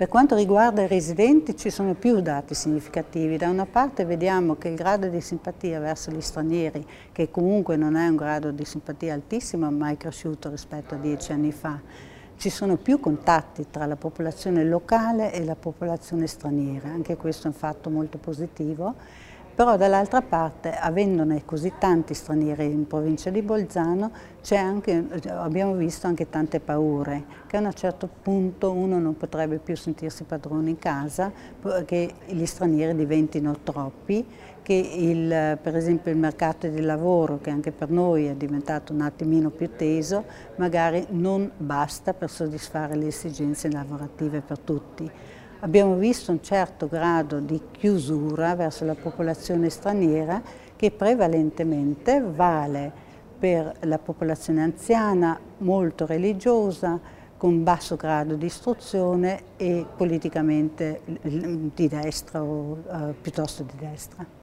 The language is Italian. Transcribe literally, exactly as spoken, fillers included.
Per quanto riguarda i residenti ci sono più dati significativi. Da una parte vediamo che il grado di simpatia verso gli stranieri, che comunque non è un grado di simpatia altissimo, ma è cresciuto rispetto a dieci anni fa. Ci sono più contatti tra la popolazione locale e la popolazione straniera, anche questo è un fatto molto positivo. Però dall'altra parte, avendone così tanti stranieri in provincia di Bolzano, c'è anche, abbiamo visto anche tante paure, che a un certo punto uno non potrebbe più sentirsi padrone in casa, che gli stranieri diventino troppi, che il, per esempio il mercato del lavoro, che anche per noi è diventato un attimino più teso, magari non basta per soddisfare le esigenze lavorative per tutti. Abbiamo visto un certo grado di chiusura verso la popolazione straniera che prevalentemente vale per la popolazione anziana, molto religiosa, con basso grado di istruzione e politicamente di destra o uh, piuttosto di destra.